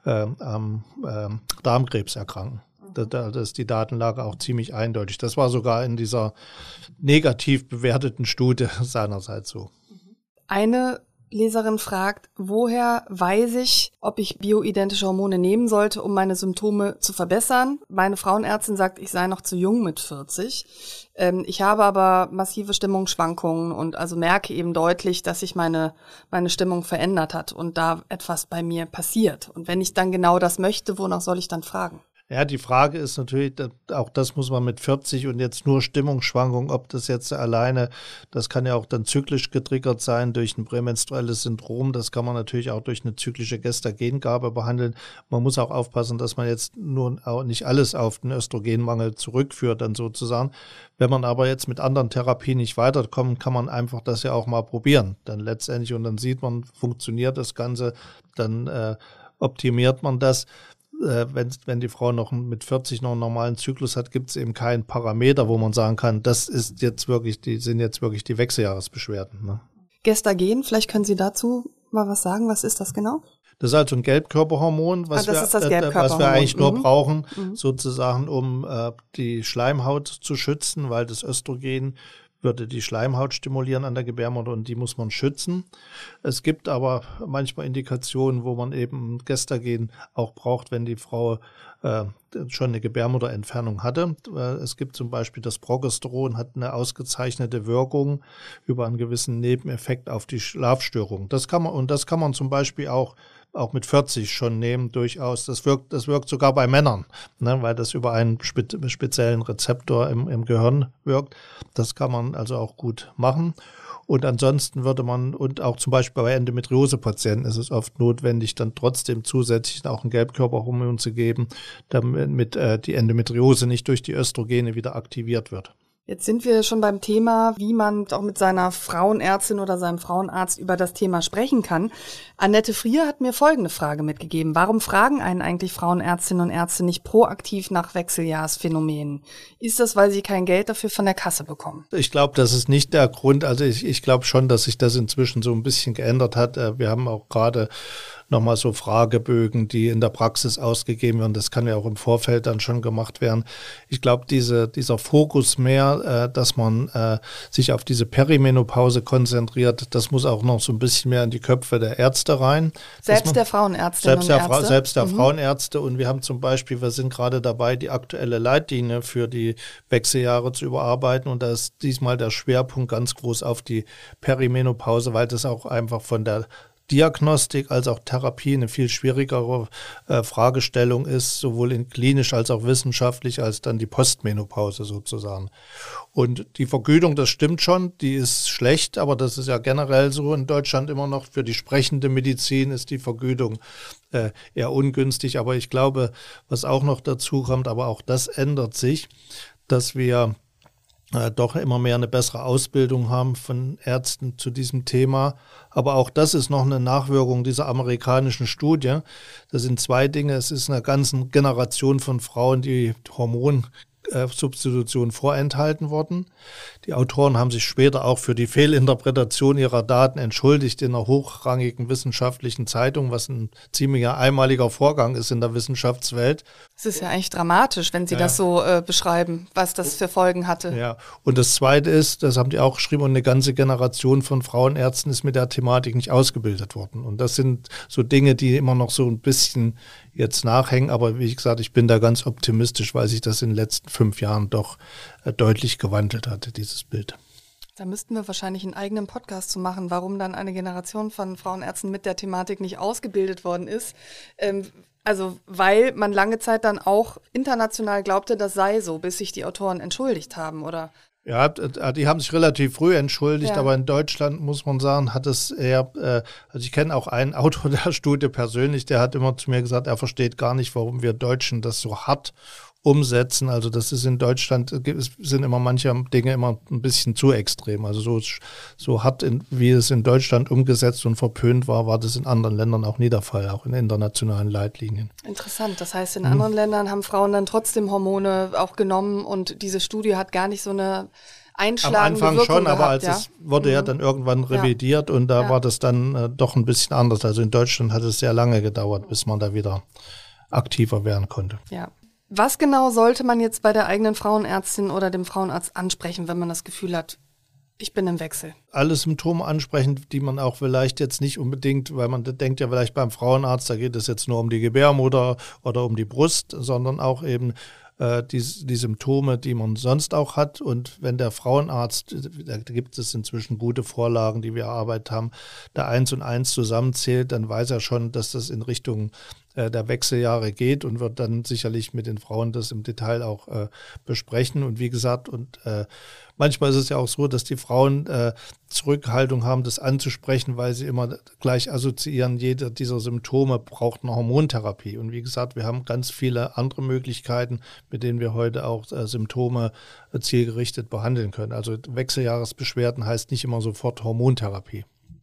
Darmkrebs erkranken. Da ist die Datenlage auch ziemlich eindeutig. Das war sogar in dieser negativ bewerteten Studie seinerseits so. Eine Leserin fragt, woher weiß ich, ob ich bioidentische Hormone nehmen sollte, um meine Symptome zu verbessern? Meine Frauenärztin sagt, ich sei noch zu jung mit 40. Ich habe aber massive Stimmungsschwankungen und also merke eben deutlich, dass sich meine Stimmung verändert hat und da etwas bei mir passiert. Und wenn ich dann genau das möchte, wonach soll ich dann fragen? Ja, die Frage ist natürlich, auch das muss man mit 40 und jetzt nur Stimmungsschwankungen, ob das jetzt alleine, das kann ja auch dann zyklisch getriggert sein durch ein prämenstruelles Syndrom, das kann man natürlich auch durch eine zyklische Gestagengabe behandeln. Man muss auch aufpassen, dass man jetzt nur auch nicht alles auf den Östrogenmangel zurückführt, dann sozusagen. Wenn man aber jetzt mit anderen Therapien nicht weiterkommt, kann man einfach das ja auch mal probieren, dann letztendlich und dann sieht man, funktioniert das Ganze, dann optimiert man das. wenn die Frau noch mit 40 noch einen normalen Zyklus hat, gibt es eben keinen Parameter, wo man sagen kann, das ist jetzt wirklich, sind jetzt wirklich die Wechseljahresbeschwerden. Ne? Gestagen, vielleicht können Sie dazu mal was sagen. Was ist das genau? Das ist also ein Gelbkörperhormon, was wir eigentlich nur brauchen, sozusagen, um die Schleimhaut zu schützen, weil das Östrogen würde die Schleimhaut stimulieren an der Gebärmutter und die muss man schützen. Es gibt aber manchmal Indikationen, wo man eben Gestagen auch braucht, wenn die Frau schon eine Gebärmutterentfernung hatte. Es gibt zum Beispiel das Progesteron, hat eine ausgezeichnete Wirkung über einen gewissen Nebeneffekt auf die Schlafstörung. Das kann man zum Beispiel auch mit 40 schon nehmen, durchaus. Das wirkt sogar bei Männern, ne, weil das über einen speziellen Rezeptor im Gehirn wirkt. Das kann man also auch gut machen. Und ansonsten würde man, und auch zum Beispiel bei Endometriose-Patienten ist es oft notwendig, dann trotzdem zusätzlich auch ein Gelbkörperhormon zu geben, damit die Endometriose nicht durch die Östrogene wieder aktiviert wird. Jetzt sind wir schon beim Thema, wie man auch mit seiner Frauenärztin oder seinem Frauenarzt über das Thema sprechen kann. Annette Frier hat mir folgende Frage mitgegeben. Warum fragen einen eigentlich Frauenärztinnen und Ärzte nicht proaktiv nach Wechseljahrsphänomenen? Ist das, weil sie kein Geld dafür von der Kasse bekommen? Ich glaube, das ist nicht der Grund. Also ich glaube schon, dass sich das inzwischen so ein bisschen geändert hat. Wir haben auch gerade nochmal so Fragebögen, die in der Praxis ausgegeben werden. Das kann ja auch im Vorfeld dann schon gemacht werden. Ich glaube, dieser Fokus mehr, dass man sich auf diese Perimenopause konzentriert, das muss auch noch so ein bisschen mehr in die Köpfe der Ärzte rein. Selbst der Frauenärztinnen und Ärzte? Selbst der Frauenärzte. Und wir haben zum Beispiel, wir sind gerade dabei, die aktuelle Leitlinie für die Wechseljahre zu überarbeiten. Und da ist diesmal der Schwerpunkt ganz groß auf die Perimenopause, weil das auch einfach von der Diagnostik als auch Therapie eine viel schwierigere Fragestellung ist, sowohl in klinisch als auch wissenschaftlich, als dann die Postmenopause sozusagen. Und die Vergütung, das stimmt schon, die ist schlecht, aber das ist ja generell so in Deutschland immer noch. Für die sprechende Medizin ist die Vergütung eher ungünstig. Aber ich glaube, was auch noch dazu kommt, aber auch das ändert sich, dass wir doch immer mehr eine bessere Ausbildung haben von Ärzten zu diesem Thema. Aber auch das ist noch eine Nachwirkung dieser amerikanischen Studie. Das sind zwei Dinge. Es ist eine ganze Generation von Frauen, die Hormonsubstitution vorenthalten worden. Die Autoren haben sich später auch für die Fehlinterpretation ihrer Daten entschuldigt in einer hochrangigen wissenschaftlichen Zeitung, was ein ziemlicher einmaliger Vorgang ist in der Wissenschaftswelt. Es ist ja eigentlich dramatisch, wenn Sie das so beschreiben, was das für Folgen hatte. Ja, und das Zweite ist, das haben die auch geschrieben, und eine ganze Generation von Frauenärzten ist mit der Thematik nicht ausgebildet worden. Und das sind so Dinge, die immer noch so ein bisschen jetzt nachhängen. Aber wie gesagt, ich bin da ganz optimistisch, weil sich das in den letzten 5 Jahren doch deutlich gewandelt hatte, dieses Bild. Da müssten wir wahrscheinlich einen eigenen Podcast zu machen, warum dann eine Generation von Frauenärzten mit der Thematik nicht ausgebildet worden ist. Also weil man lange Zeit dann auch international glaubte, das sei so, bis sich die Autoren entschuldigt haben, oder? Ja, die haben sich relativ früh entschuldigt, aber in Deutschland, muss man sagen, hat es eher, also ich kenne auch einen Autor der Studie persönlich, der hat immer zu mir gesagt, er versteht gar nicht, warum wir Deutschen das so hart umsetzen. Also das ist in Deutschland, sind immer manche Dinge immer ein bisschen zu extrem. Also so hart, wie es in Deutschland umgesetzt und verpönt war, war das in anderen Ländern auch nie der Fall, auch in internationalen Leitlinien. Interessant. Das heißt, in anderen Ländern haben Frauen dann trotzdem Hormone auch genommen und diese Studie hat gar nicht so eine einschlagende Wirkung gehabt. Am Anfang schon, aber es wurde ja dann irgendwann revidiert und da war das dann doch ein bisschen anders. Also in Deutschland hat es sehr lange gedauert, bis man da wieder aktiver werden konnte. Ja. Was genau sollte man jetzt bei der eigenen Frauenärztin oder dem Frauenarzt ansprechen, wenn man das Gefühl hat, ich bin im Wechsel? Alle Symptome ansprechen, die man auch vielleicht jetzt nicht unbedingt, weil man denkt ja vielleicht beim Frauenarzt, da geht es jetzt nur um die Gebärmutter oder um die Brust, sondern auch eben die Symptome, die man sonst auch hat. Und wenn der Frauenarzt, da gibt es inzwischen gute Vorlagen, die wir erarbeitet haben, da 1 und 1 zusammenzählt, dann weiß er schon, dass das in Richtung der Wechseljahre geht und wird dann sicherlich mit den Frauen das im Detail auch besprechen. Und wie gesagt, manchmal ist es ja auch so, dass die Frauen Zurückhaltung haben, das anzusprechen, weil sie immer gleich assoziieren, jeder dieser Symptome braucht eine Hormontherapie. Und wie gesagt, wir haben ganz viele andere Möglichkeiten, mit denen wir heute auch Symptome zielgerichtet behandeln können. Also Wechseljahresbeschwerden heißt nicht immer sofort Hormontherapie.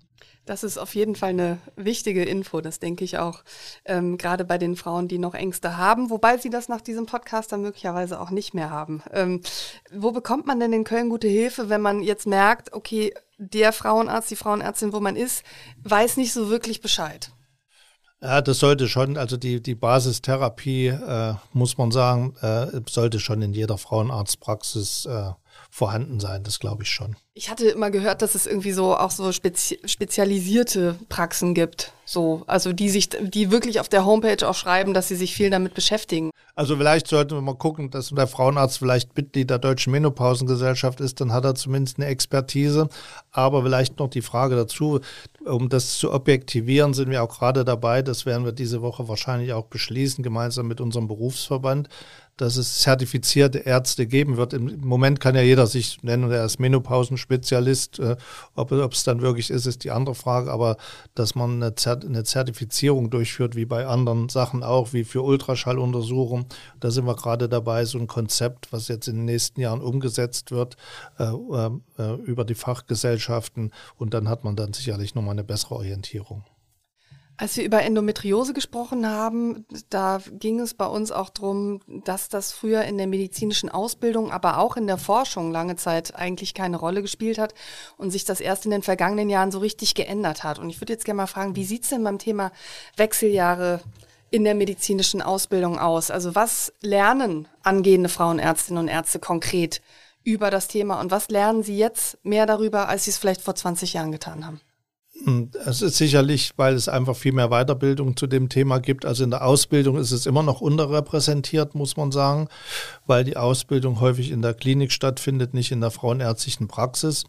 Das ist auf jeden Fall eine wichtige Info, das denke ich auch, gerade bei den Frauen, die noch Ängste haben, wobei sie das nach diesem Podcast dann möglicherweise auch nicht mehr haben. Wo bekommt man denn in Köln gute Hilfe, wenn man jetzt merkt, okay, der Frauenarzt, die Frauenärztin, wo man ist, weiß nicht so wirklich Bescheid? Ja, das sollte schon, also die Basistherapie, muss man sagen, sollte schon in jeder Frauenarztpraxis vorhanden sein, das glaube ich schon. Ich hatte immer gehört, dass es irgendwie so auch so spezialisierte Praxen gibt, so, also die wirklich auf der Homepage auch schreiben, dass sie sich viel damit beschäftigen. Also vielleicht sollten wir mal gucken, dass der Frauenarzt vielleicht Mitglied der Deutschen Menopausengesellschaft ist, dann hat er zumindest eine Expertise. Aber vielleicht noch die Frage dazu, um das zu objektivieren, sind wir auch gerade dabei, das werden wir diese Woche wahrscheinlich auch beschließen, gemeinsam mit unserem Berufsverband, dass es zertifizierte Ärzte geben wird. Im Moment kann ja jeder sich nennen, er ist Menopausenspezialist. Ob es dann wirklich ist die andere Frage. Aber dass man eine Zertifizierung durchführt, wie bei anderen Sachen auch, wie für Ultraschalluntersuchungen, da sind wir gerade dabei, so ein Konzept, was jetzt in den nächsten Jahren umgesetzt wird, über die Fachgesellschaften. Und dann hat man dann sicherlich nochmal eine bessere Orientierung. Als wir über Endometriose gesprochen haben, da ging es bei uns auch darum, dass das früher in der medizinischen Ausbildung, aber auch in der Forschung lange Zeit eigentlich keine Rolle gespielt hat und sich das erst in den vergangenen Jahren so richtig geändert hat. Und ich würde jetzt gerne mal fragen, wie sieht es denn beim Thema Wechseljahre in der medizinischen Ausbildung aus? Also was lernen angehende Frauenärztinnen und Ärzte konkret über das Thema und was lernen sie jetzt mehr darüber, als sie es vielleicht vor 20 Jahren getan haben? Es ist sicherlich, weil es einfach viel mehr Weiterbildung zu dem Thema gibt. Also in der Ausbildung ist es immer noch unterrepräsentiert, muss man sagen, weil die Ausbildung häufig in der Klinik stattfindet, nicht in der frauenärztlichen Praxis.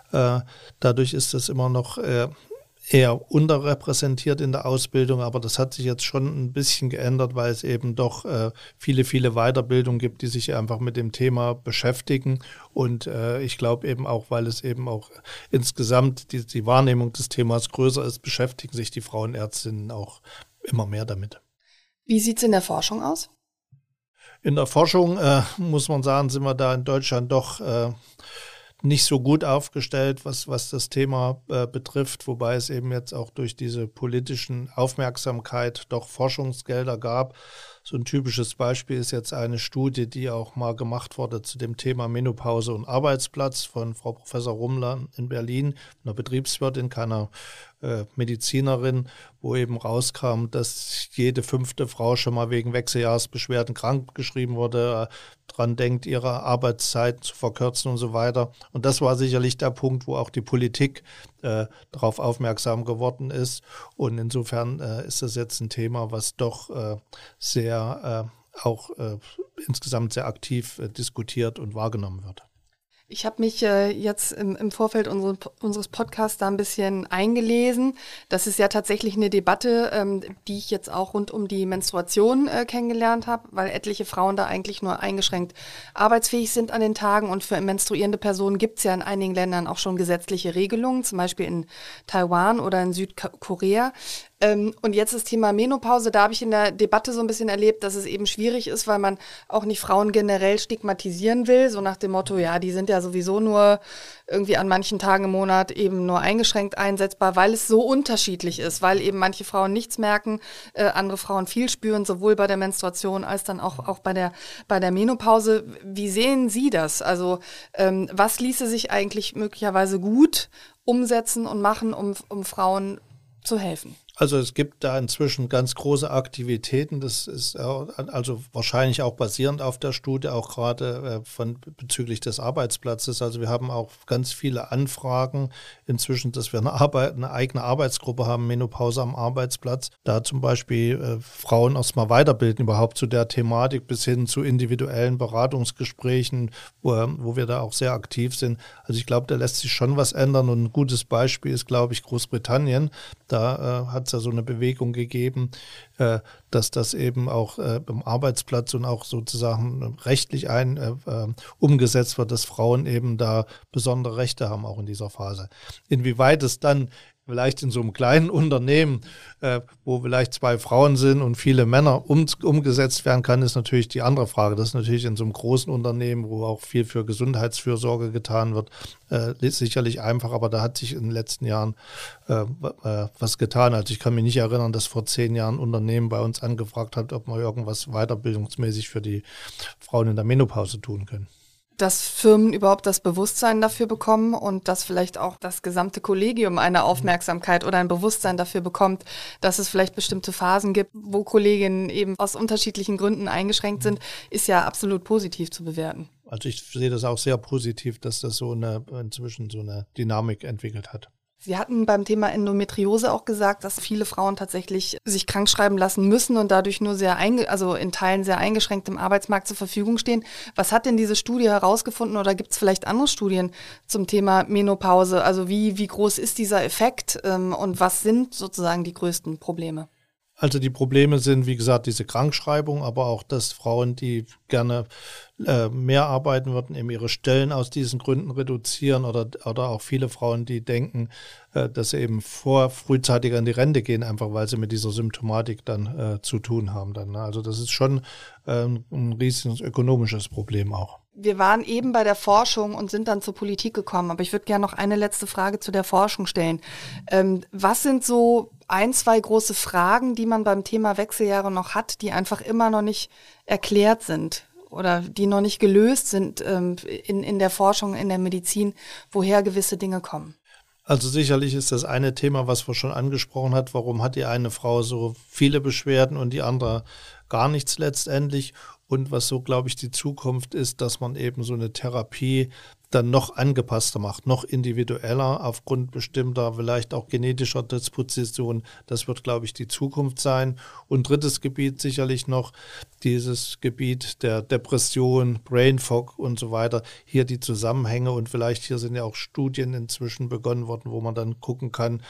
Dadurch ist es immer noch eher unterrepräsentiert in der Ausbildung, aber das hat sich jetzt schon ein bisschen geändert, weil es eben doch viele Weiterbildungen gibt, die sich einfach mit dem Thema beschäftigen und ich glaube eben auch, weil es eben auch insgesamt die Wahrnehmung des Themas größer ist, beschäftigen sich die Frauenärztinnen auch immer mehr damit. Wie sieht es in der Forschung aus? In der Forschung, muss man sagen, sind wir da in Deutschland doch nicht so gut aufgestellt, was das Thema betrifft, wobei es eben jetzt auch durch diese politischen Aufmerksamkeit doch Forschungsgelder gab. So ein typisches Beispiel ist jetzt eine Studie, die auch mal gemacht wurde zu dem Thema Menopause und Arbeitsplatz von Frau Professor Rummler in Berlin, einer Betriebswirtin, keiner Medizinerin, wo eben rauskam, dass jede 5. Frau schon mal wegen Wechseljahresbeschwerden krank geschrieben wurde, dran denkt, ihre Arbeitszeiten zu verkürzen und so weiter. Und das war sicherlich der Punkt, wo auch die Politik darauf aufmerksam geworden ist. Und insofern ist das jetzt ein Thema, was doch sehr auch insgesamt sehr aktiv diskutiert und wahrgenommen wird. Ich habe mich jetzt im Vorfeld unseres Podcasts da ein bisschen eingelesen. Das ist ja tatsächlich eine Debatte, die ich jetzt auch rund um die Menstruation kennengelernt habe, weil etliche Frauen da eigentlich nur eingeschränkt arbeitsfähig sind an den Tagen. Und für menstruierende Personen gibt es ja in einigen Ländern auch schon gesetzliche Regelungen, zum Beispiel in Taiwan oder in Südkorea. Und jetzt das Thema Menopause, da habe ich in der Debatte so ein bisschen erlebt, dass es eben schwierig ist, weil man auch nicht Frauen generell stigmatisieren will, so nach dem Motto, ja, die sind ja sowieso nur irgendwie an manchen Tagen im Monat eben nur eingeschränkt einsetzbar, weil es so unterschiedlich ist, weil eben manche Frauen nichts merken, andere Frauen viel spüren, sowohl bei der Menstruation als dann auch bei der Menopause. Wie sehen Sie das? Also was ließe sich eigentlich möglicherweise gut umsetzen und machen, um Frauen zu helfen? Also es gibt da inzwischen ganz große Aktivitäten, das ist also wahrscheinlich auch basierend auf der Studie, auch gerade bezüglich des Arbeitsplatzes. Also wir haben auch ganz viele Anfragen inzwischen, dass wir eine eigene Arbeitsgruppe haben, Menopause am Arbeitsplatz. Da zum Beispiel Frauen erstmal weiterbilden überhaupt zu der Thematik bis hin zu individuellen Beratungsgesprächen, wo wir da auch sehr aktiv sind. Also ich glaube, da lässt sich schon was ändern und ein gutes Beispiel ist, glaube ich, Großbritannien. Da hat es ja so eine Bewegung gegeben, dass das eben auch im Arbeitsplatz und auch sozusagen rechtlich umgesetzt wird, dass Frauen eben da besondere Rechte haben, auch in dieser Phase. Inwieweit es dann vielleicht in so einem kleinen Unternehmen, wo vielleicht 2 Frauen sind und viele Männer umgesetzt werden kann, ist natürlich die andere Frage. Das ist natürlich in so einem großen Unternehmen, wo auch viel für Gesundheitsfürsorge getan wird, sicherlich einfach, aber da hat sich in den letzten Jahren was getan. Also ich kann mich nicht erinnern, dass vor 10 Jahren ein Unternehmen bei uns angefragt hat, ob wir irgendwas weiterbildungsmäßig für die Frauen in der Menopause tun können. Dass Firmen überhaupt das Bewusstsein dafür bekommen und dass vielleicht auch das gesamte Kollegium eine Aufmerksamkeit oder ein Bewusstsein dafür bekommt, dass es vielleicht bestimmte Phasen gibt, wo Kolleginnen eben aus unterschiedlichen Gründen eingeschränkt sind, ist ja absolut positiv zu bewerten. Also ich sehe das auch sehr positiv, dass das inzwischen so eine Dynamik entwickelt hat. Sie hatten beim Thema Endometriose auch gesagt, dass viele Frauen tatsächlich sich krankschreiben lassen müssen und dadurch nur in Teilen sehr eingeschränkt im Arbeitsmarkt zur Verfügung stehen. Was hat denn diese Studie herausgefunden oder gibt es vielleicht andere Studien zum Thema Menopause? Also wie groß ist dieser Effekt und was sind sozusagen die größten Probleme? Also die Probleme sind, wie gesagt, diese Krankschreibung, aber auch, dass Frauen, die gerne mehr arbeiten würden, eben ihre Stellen aus diesen Gründen reduzieren oder auch viele Frauen, die denken, dass sie eben frühzeitiger in die Rente gehen, einfach weil sie mit dieser Symptomatik dann zu tun haben. Dann, ne? Also das ist schon ein riesiges ökonomisches Problem auch. Wir waren eben bei der Forschung und sind dann zur Politik gekommen, aber ich würde gerne noch eine letzte Frage zu der Forschung stellen. Was sind so 1, 2 große Fragen, die man beim Thema Wechseljahre noch hat, die einfach immer noch nicht erklärt sind oder die noch nicht gelöst sind in der Forschung, in der Medizin, woher gewisse Dinge kommen? Also sicherlich ist das eine Thema, was wir schon angesprochen hat. Warum hat die eine Frau so viele Beschwerden und die andere gar nichts letztendlich? Und was so, glaube ich, die Zukunft ist, dass man eben so eine Therapie dann noch angepasster macht, noch individueller aufgrund bestimmter, vielleicht auch genetischer Disposition. Das wird, glaube ich, die Zukunft sein. Und drittes Gebiet sicherlich noch dieses Gebiet der Depression, Brain Fog und so weiter. Hier die Zusammenhänge und vielleicht hier sind ja auch Studien inzwischen begonnen worden, wo man dann gucken kann,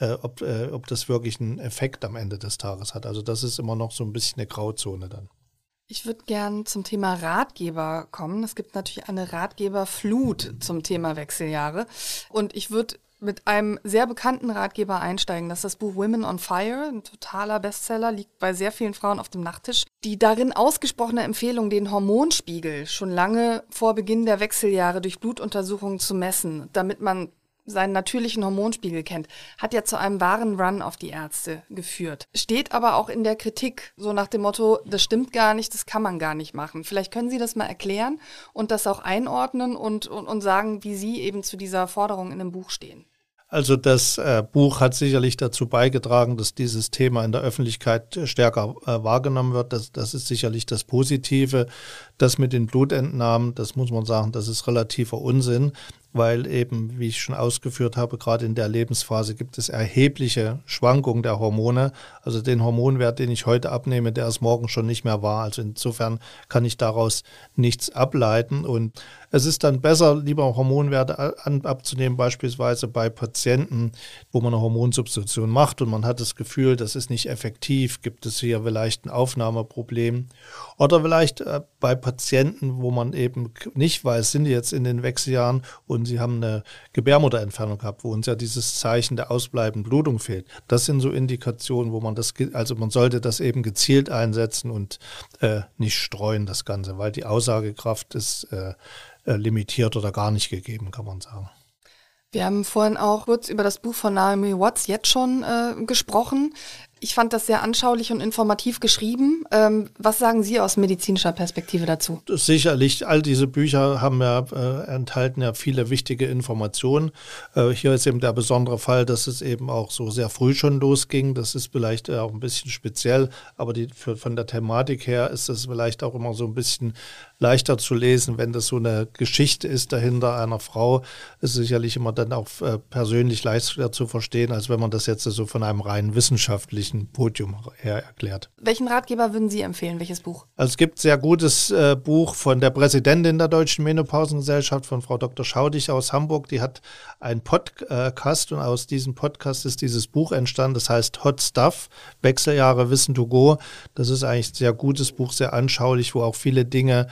ob das wirklich einen Effekt am Ende des Tages hat. Also das ist immer noch so ein bisschen eine Grauzone dann. Ich würde gern zum Thema Ratgeber kommen. Es gibt natürlich eine Ratgeberflut zum Thema Wechseljahre. Und ich würde mit einem sehr bekannten Ratgeber einsteigen. Das ist das Buch Women on Fire, ein totaler Bestseller, liegt bei sehr vielen Frauen auf dem Nachttisch. Die darin ausgesprochene Empfehlung, den Hormonspiegel schon lange vor Beginn der Wechseljahre durch Blutuntersuchungen zu messen, damit man seinen natürlichen Hormonspiegel kennt, hat ja zu einem wahren Run auf die Ärzte geführt. Steht aber auch in der Kritik, so nach dem Motto, das stimmt gar nicht, das kann man gar nicht machen. Vielleicht können Sie das mal erklären und das auch einordnen und sagen, wie Sie eben zu dieser Forderung in dem Buch stehen. Also das Buch hat sicherlich dazu beigetragen, dass dieses Thema in der Öffentlichkeit stärker wahrgenommen wird. Das ist sicherlich das Positive. Das mit den Blutentnahmen, das muss man sagen, das ist relativer Unsinn, weil eben, wie ich schon ausgeführt habe, gerade in der Lebensphase gibt es erhebliche Schwankungen der Hormone. Also den Hormonwert, den ich heute abnehme, der ist morgen schon nicht mehr wahr. Also insofern kann ich daraus nichts ableiten. Und es ist dann besser, lieber Hormonwerte abzunehmen, beispielsweise bei Patienten, wo man eine Hormonsubstitution macht und man hat das Gefühl, das ist nicht effektiv, gibt es hier vielleicht ein Aufnahmeproblem. Oder vielleicht bei Patienten, wo man eben nicht weiß, sind die jetzt in den Wechseljahren und sie haben eine Gebärmutterentfernung gehabt, wo uns ja dieses Zeichen der ausbleibenden Blutung fehlt. Das sind so Indikationen, wo man man sollte das eben gezielt einsetzen und nicht streuen, das Ganze, weil die Aussagekraft ist limitiert oder gar nicht gegeben, kann man sagen. Wir haben vorhin auch kurz über das Buch von Naomi Watts jetzt schon gesprochen. Ich fand das sehr anschaulich und informativ geschrieben. Was sagen Sie aus medizinischer Perspektive dazu? Sicherlich, all diese Bücher enthalten ja viele wichtige Informationen. Hier ist eben der besondere Fall, dass es eben auch so sehr früh schon losging. Das ist vielleicht auch ein bisschen speziell, aber von der Thematik her ist es vielleicht auch immer so ein bisschen leichter zu lesen, wenn das so eine Geschichte ist dahinter einer Frau. Ist sicherlich immer dann auch persönlich leichter zu verstehen, als wenn man das jetzt so von einem rein wissenschaftlichen Podium her erklärt. Welchen Ratgeber würden Sie empfehlen? Welches Buch? Also es gibt ein sehr gutes Buch von der Präsidentin der Deutschen Menopausengesellschaft, von Frau Dr. Schaudig aus Hamburg. Die hat einen Podcast und aus diesem Podcast ist dieses Buch entstanden. Das heißt Hot Stuff, Wechseljahre Wissen to Go. Das ist eigentlich ein sehr gutes Buch, sehr anschaulich, wo auch viele Dinge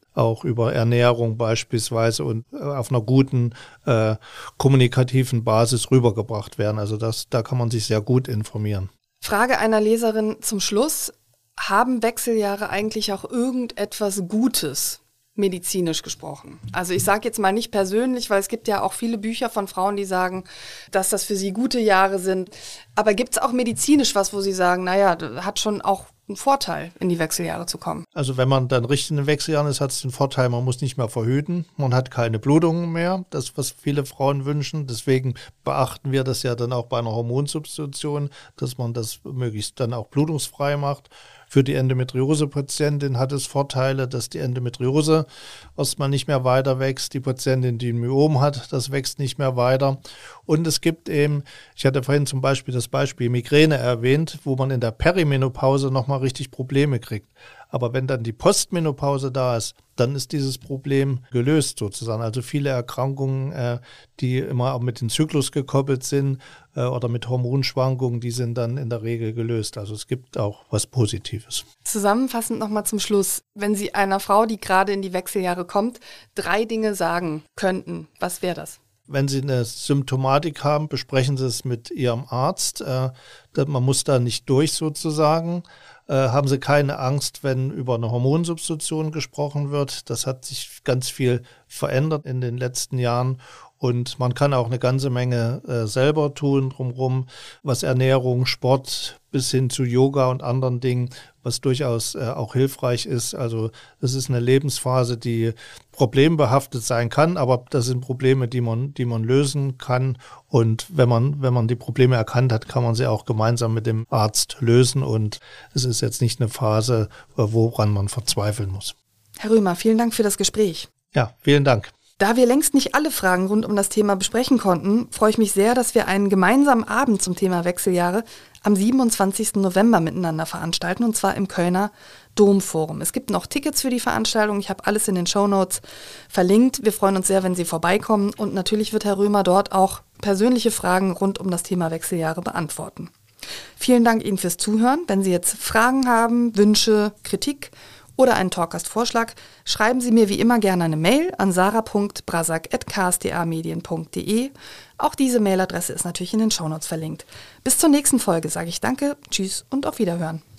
auch über Ernährung beispielsweise und auf einer guten kommunikativen Basis rübergebracht werden. Also da kann man sich sehr gut informieren. Frage einer Leserin zum Schluss. Haben Wechseljahre eigentlich auch irgendetwas Gutes, medizinisch gesprochen? Also ich sage jetzt mal nicht persönlich, weil es gibt ja auch viele Bücher von Frauen, die sagen, dass das für sie gute Jahre sind. Aber gibt es auch medizinisch was, wo sie sagen, naja, hat schon auch einen Vorteil, in die Wechseljahre zu kommen? Also wenn man dann richtig in den Wechseljahren ist, hat es den Vorteil, man muss nicht mehr verhüten, man hat keine Blutungen mehr, das, was viele Frauen wünschen. Deswegen beachten wir das ja dann auch bei einer Hormonsubstitution, dass man das möglichst dann auch blutungsfrei macht. Für die Endometriose-Patientin hat es Vorteile, dass die Endometriose erstmal nicht mehr weiter wächst. Die Patientin, die ein Myom hat, das wächst nicht mehr weiter. Und es gibt eben, ich hatte vorhin zum Beispiel das Beispiel Migräne erwähnt, wo man in der Perimenopause nochmal richtig Probleme kriegt. Aber wenn dann die Postmenopause da ist, dann ist dieses Problem gelöst sozusagen. Also viele Erkrankungen, die immer auch mit dem Zyklus gekoppelt sind oder mit Hormonschwankungen, die sind dann in der Regel gelöst. Also es gibt auch was Positives. Zusammenfassend nochmal zum Schluss. Wenn Sie einer Frau, die gerade in die Wechseljahre kommt, 3 Dinge sagen könnten, was wäre das? Wenn Sie eine Symptomatik haben, besprechen Sie es mit Ihrem Arzt. Man muss da nicht durch sozusagen. Haben Sie keine Angst, wenn über eine Hormonsubstitution gesprochen wird. Das hat sich ganz viel verändert in den letzten Jahren. Und man kann auch eine ganze Menge selber tun drumherum, was Ernährung, Sport bis hin zu Yoga und anderen Dingen, was durchaus auch hilfreich ist. Also das ist eine Lebensphase, die problembehaftet sein kann, aber das sind Probleme, die man lösen kann. Und wenn man die Probleme erkannt hat, kann man sie auch gemeinsam mit dem Arzt lösen. Und es ist jetzt nicht eine Phase, woran man verzweifeln muss. Herr Römer, vielen Dank für das Gespräch. Ja, vielen Dank. Da wir längst nicht alle Fragen rund um das Thema besprechen konnten, freue ich mich sehr, dass wir einen gemeinsamen Abend zum Thema Wechseljahre am 27. November miteinander veranstalten, und zwar im Kölner Domforum. Es gibt noch Tickets für die Veranstaltung. Ich habe alles in den Shownotes verlinkt. Wir freuen uns sehr, wenn Sie vorbeikommen, und natürlich wird Herr Römer dort auch persönliche Fragen rund um das Thema Wechseljahre beantworten. Vielen Dank Ihnen fürs Zuhören. Wenn Sie jetzt Fragen haben, Wünsche, Kritik oder einen Talkgast-Vorschlag, schreiben Sie mir wie immer gerne eine Mail an sarah.brasak@ksda-medien.de. Auch diese Mailadresse ist natürlich in den Shownotes verlinkt. Bis zur nächsten Folge sage ich Danke, Tschüss und auf Wiederhören.